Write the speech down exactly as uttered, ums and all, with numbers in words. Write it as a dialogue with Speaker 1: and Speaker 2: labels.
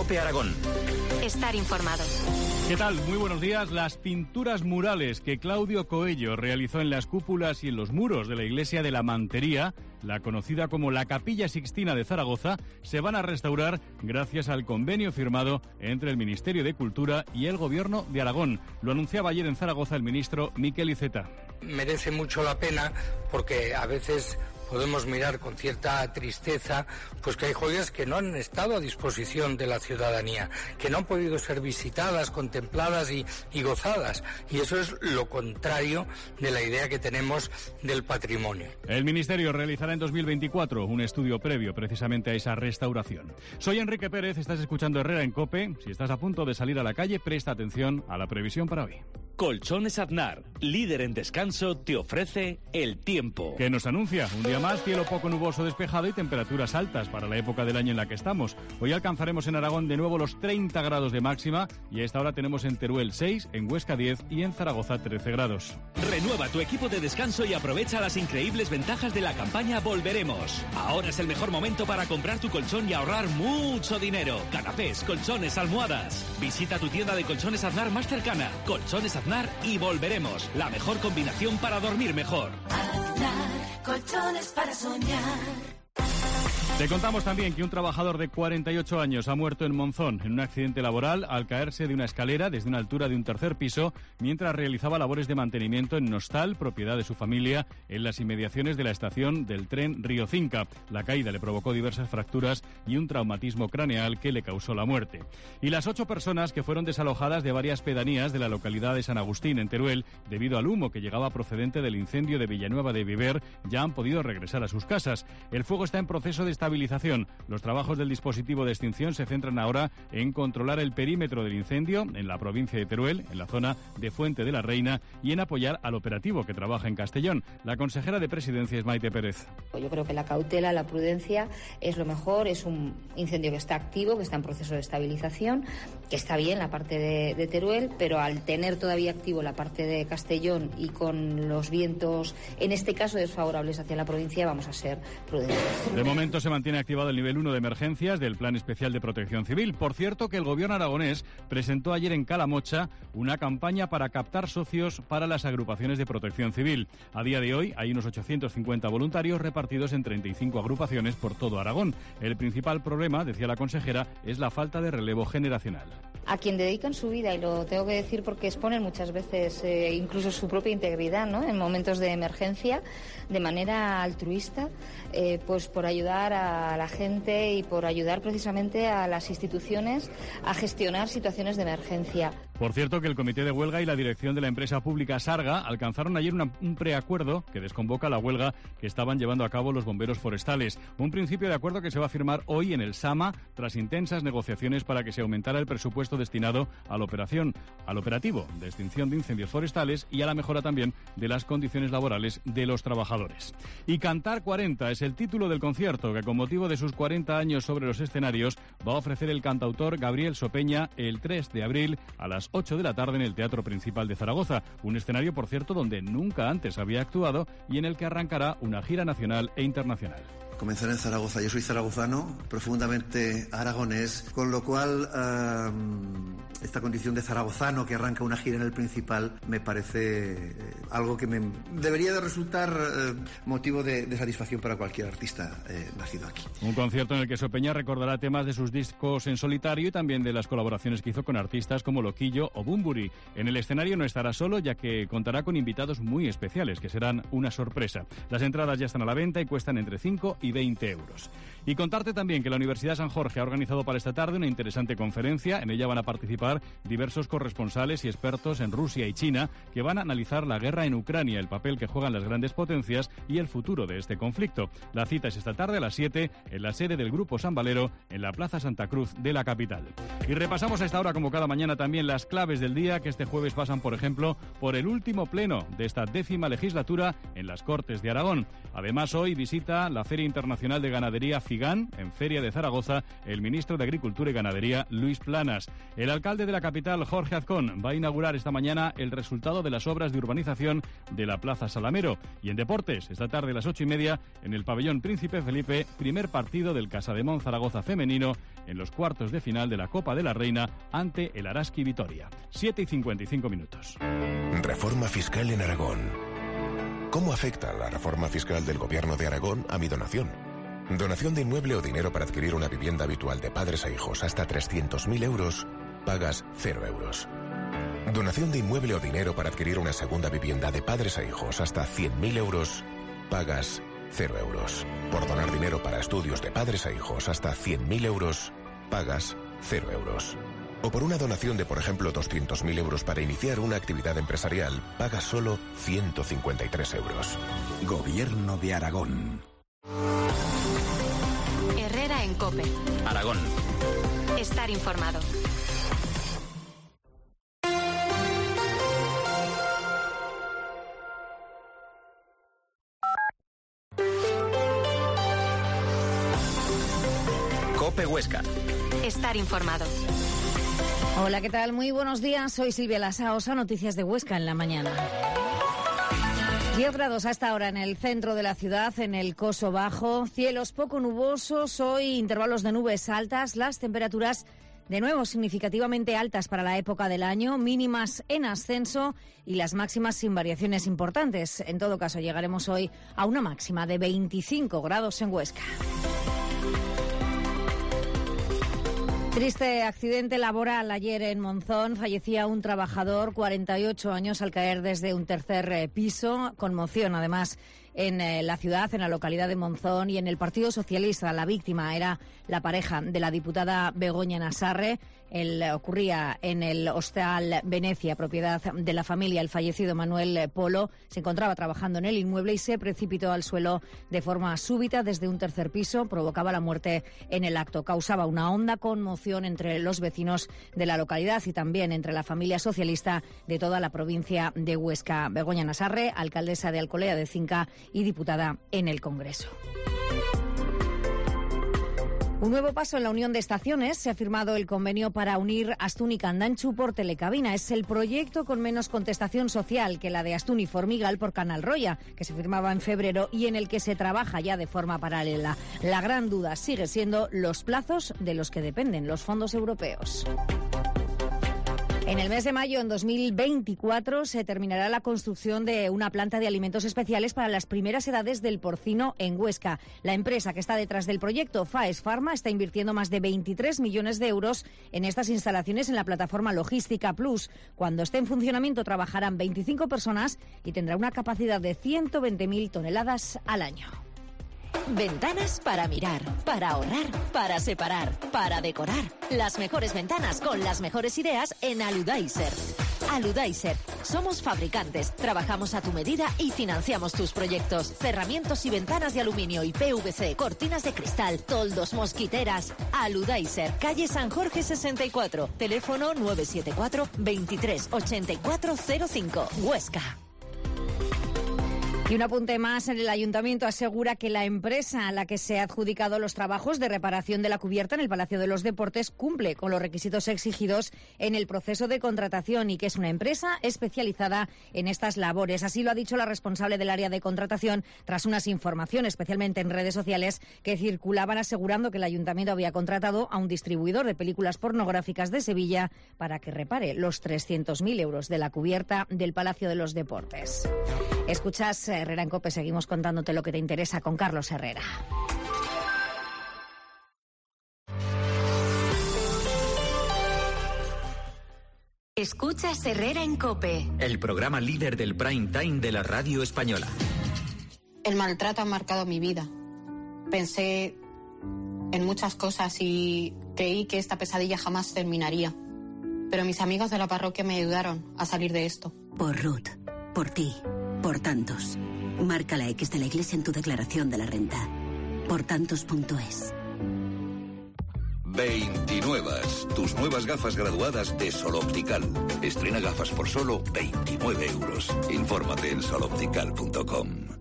Speaker 1: COPE Aragón.
Speaker 2: Estar informados.
Speaker 3: ¿Qué tal? Muy buenos días. Las pinturas murales que Claudio Coello realizó en las cúpulas y en los muros de la iglesia de la Mantería, la conocida como la Capilla Sixtina de Zaragoza, se van a restaurar gracias al convenio firmado entre el Ministerio de Cultura y el Gobierno de Aragón. Lo anunciaba ayer en Zaragoza el ministro Miquel Iceta.
Speaker 4: Merece mucho la pena porque a veces podemos mirar con cierta tristeza pues que hay joyas que no han estado a disposición de la ciudadanía, que no han podido ser visitadas, contempladas y, y gozadas. Y eso es lo contrario de la idea que tenemos del patrimonio.
Speaker 3: El Ministerio realizará en dos mil veinticuatro un estudio previo precisamente a esa restauración. Soy Enrique Pérez, estás escuchando Herrera en COPE. Si estás a punto de salir a la calle, presta atención a la previsión para hoy.
Speaker 1: Colchones Aznar, líder en descanso, te ofrece el tiempo.
Speaker 3: ¿Qué nos anuncia? Un día más, cielo poco nuboso despejado y temperaturas altas para la época del año en la que estamos. Hoy alcanzaremos en Aragón de nuevo los treinta grados de máxima y a esta hora tenemos en Teruel seis, en Huesca diez y en Zaragoza trece grados.
Speaker 1: Renueva tu equipo de descanso y aprovecha las increíbles ventajas de la campaña Volveremos. Ahora es el mejor momento para comprar tu colchón y ahorrar mucho dinero. Canapés, colchones, almohadas. Visita tu tienda de Colchones Aznar más cercana. Colchones Aznar y Volveremos. La mejor combinación para dormir mejor.
Speaker 5: Aznar, colchones para soñar.
Speaker 3: Te contamos también que un trabajador de cuarenta y ocho años ha muerto en Monzón en un accidente laboral al caerse de una escalera desde una altura de un tercer piso mientras realizaba labores de mantenimiento en Nostal, propiedad de su familia, en las inmediaciones de la estación del tren Río Cinca. La caída le provocó diversas fracturas y un traumatismo craneal que le causó la muerte. Y las ocho personas que fueron desalojadas de varias pedanías de la localidad de San Agustín, en Teruel, debido al humo que llegaba procedente del incendio de Villanueva de Viver, ya han podido regresar a sus casas. El fuego está en proceso de estabilización. Los trabajos del dispositivo de extinción se centran ahora en controlar el perímetro del incendio en la provincia de Teruel, en la zona de Fuente de la Reina, y en apoyar al operativo que trabaja en Castellón. La consejera de Presidencia es Maite Pérez.
Speaker 6: Yo creo que la cautela, la prudencia es lo mejor. Es un incendio que está activo, que está en proceso de estabilización, que está bien la parte de, de Teruel, pero al tener todavía activo la parte de Castellón y con los vientos, en este caso desfavorables hacia la provincia, vamos a ser prudentes.
Speaker 3: De momento se mantiene activado el nivel uno de emergencias del Plan Especial de Protección Civil. Por cierto, que el gobierno aragonés presentó ayer en Calamocha una campaña para captar socios para las agrupaciones de protección civil. A día de hoy hay unos ochocientos cincuenta voluntarios repartidos en treinta y cinco agrupaciones por todo Aragón. El principal problema, decía la consejera, es la falta de relevo generacional.
Speaker 6: A quien dedican su vida, y lo tengo que decir porque exponen muchas veces eh, incluso su propia integridad, ¿no?, en momentos de emergencia, de manera altruista, eh, pues por ayudar a la gente y por ayudar precisamente a las instituciones a gestionar situaciones de emergencia.
Speaker 3: Por cierto, que el Comité de Huelga y la dirección de la empresa pública Sarga alcanzaron ayer una, un preacuerdo que desconvoca la huelga que estaban llevando a cabo los bomberos forestales. Un principio de acuerdo que se va a firmar hoy en el SAMA tras intensas negociaciones para que se aumentara el presupuesto destinado a la operación, al operativo de extinción de incendios forestales y a la mejora también de las condiciones laborales de los trabajadores. Y Cantar cuarenta es el título del concierto que con motivo de sus cuarenta años sobre los escenarios va a ofrecer el cantautor Gabriel Sopeña el tres de abril a las ocho de la tarde en el Teatro Principal de Zaragoza, un escenario, por cierto, donde nunca antes había actuado y en el que arrancará una gira nacional e internacional.
Speaker 7: Comenzar en Zaragoza. Yo soy zaragozano, profundamente aragonés, con lo cual eh, esta condición de zaragozano que arranca una gira en el Principal me parece eh, algo que me debería de resultar eh, motivo de, de satisfacción para cualquier artista eh, nacido aquí.
Speaker 3: Un concierto en el que Sopeña recordará temas de sus discos en solitario y también de las colaboraciones que hizo con artistas como Loquillo o Bumburi. En el escenario no estará solo, ya que contará con invitados muy especiales, que serán una sorpresa. Las entradas ya están a la venta y cuestan entre cinco y veinte euros. Y contarte también que la Universidad San Jorge ha organizado para esta tarde una interesante conferencia. En ella van a participar diversos corresponsales y expertos en Rusia y China que van a analizar la guerra en Ucrania, el papel que juegan las grandes potencias y el futuro de este conflicto. La cita es esta tarde a las siete en la sede del Grupo San Valero en la Plaza Santa Cruz de la capital. Y repasamos a esta hora, como cada mañana, también las claves del día que este jueves pasan, por ejemplo, por el último pleno de esta décima legislatura en las Cortes de Aragón. Además, hoy visita la Feria Internacional Internacional de Ganadería FIGAN, en Feria de Zaragoza, el ministro de Agricultura y Ganadería, Luis Planas. El alcalde de la capital, Jorge Azcón, va a inaugurar esta mañana el resultado de las obras de urbanización de la Plaza Salamero. Y en deportes, esta tarde a las ocho y media, en el pabellón Príncipe Felipe, primer partido del Casademón Zaragoza femenino en los cuartos de final de la Copa de la Reina ante el Araski Vitoria. siete y cincuenta y cinco minutos.
Speaker 8: Reforma fiscal en Aragón. ¿Cómo afecta la reforma fiscal del Gobierno de Aragón a mi donación? Donación de inmueble o dinero para adquirir una vivienda habitual de padres a hijos hasta trescientos mil euros, pagas cero euros. Donación de inmueble o dinero para adquirir una segunda vivienda de padres a hijos hasta cien mil euros, pagas cero euros. Por donar dinero para estudios de padres a hijos hasta cien mil euros, pagas cero euros. O por una donación de, por ejemplo, doscientos mil euros para iniciar una actividad empresarial, pagas solo ciento cincuenta y tres euros.
Speaker 9: Gobierno de Aragón.
Speaker 2: Herrera en COPE.
Speaker 1: Aragón.
Speaker 2: Estar informado.
Speaker 1: COPE Huesca.
Speaker 2: Estar informado.
Speaker 10: Hola, ¿qué tal? Muy buenos días. Soy Silvia Lasaosa, noticias de Huesca en la mañana. diez grados a esta hora en el centro de la ciudad, en el Coso Bajo. Cielos poco nubosos, hoy intervalos de nubes altas. Las temperaturas de nuevo significativamente altas para la época del año, mínimas en ascenso y las máximas sin variaciones importantes. En todo caso, llegaremos hoy a una máxima de veinticinco grados en Huesca. Triste accidente laboral ayer en Monzón. Fallecía un trabajador, cuarenta y ocho años, al caer desde un tercer piso. Conmoción, además, en eh, la ciudad, en la localidad de Monzón y en el Partido Socialista. La víctima era la pareja de la diputada Begoña Nassarre. El, ocurría en el Hostal Venecia, propiedad de la familia. El fallecido Manuel Polo se encontraba trabajando en el inmueble y se precipitó al suelo de forma súbita desde un tercer piso. Provocaba la muerte en el acto. Causaba una honda conmoción entre los vecinos de la localidad y también entre la familia socialista de toda la provincia de Huesca. Begoña Nassarre, alcaldesa de Alcolea de Cinca y diputada en el Congreso. Un nuevo paso en la unión de estaciones. Se ha firmado el convenio para unir Astún y Candanchu por telecabina. Es el proyecto con menos contestación social que la de Astún y Formigal por Canal Roya, que se firmaba en febrero y en el que se trabaja ya de forma paralela. La gran duda sigue siendo los plazos de los que dependen los fondos europeos. En el mes de mayo, en dos mil veinticuatro, se terminará la construcción de una planta de alimentos especiales para las primeras edades del porcino en Huesca. La empresa que está detrás del proyecto, Faes Pharma, está invirtiendo más de veintitrés millones de euros en estas instalaciones en la plataforma Logística Plus. Cuando esté en funcionamiento trabajarán veinticinco personas y tendrá una capacidad de ciento veinte mil toneladas al año.
Speaker 11: Ventanas para mirar, para ahorrar, para separar, para decorar. Las mejores ventanas con las mejores ideas en Aludaiser. Aludaiser. Somos fabricantes, trabajamos a tu medida y financiamos tus proyectos. Cerramientos y ventanas de aluminio y P V C, cortinas de cristal, toldos, mosquiteras. Aludaiser. Calle San Jorge sesenta y cuatro. Teléfono nueve siete cuatro, veintitrés, ochenta y cuatro cero cinco. Huesca.
Speaker 10: Y un apunte más, el Ayuntamiento asegura que la empresa a la que se ha adjudicado los trabajos de reparación de la cubierta en el Palacio de los Deportes cumple con los requisitos exigidos en el proceso de contratación y que es una empresa especializada en estas labores. Así lo ha dicho la responsable del área de contratación tras unas informaciones, especialmente en redes sociales, que circulaban asegurando que el Ayuntamiento había contratado a un distribuidor de películas pornográficas de Sevilla para que repare los trescientos mil euros de la cubierta del Palacio de los Deportes. Escuchas Herrera en COPE, seguimos contándote lo que te interesa con Carlos Herrera.
Speaker 2: Escuchas Herrera en COPE,
Speaker 1: el programa líder del prime time de la radio española.
Speaker 12: El maltrato ha marcado mi vida. Pensé en muchas cosas y creí que esta pesadilla jamás terminaría. Pero mis amigos de la parroquia me ayudaron a salir de esto.
Speaker 13: Por Ruth, por ti, por tantos. Marca la X de la Iglesia en tu declaración de la renta. Por tantos punto es.
Speaker 9: veintinuevas, tus nuevas gafas graduadas de Sol Optical. Estrena gafas por solo veintinueve euros. Infórmate en sol optical punto com.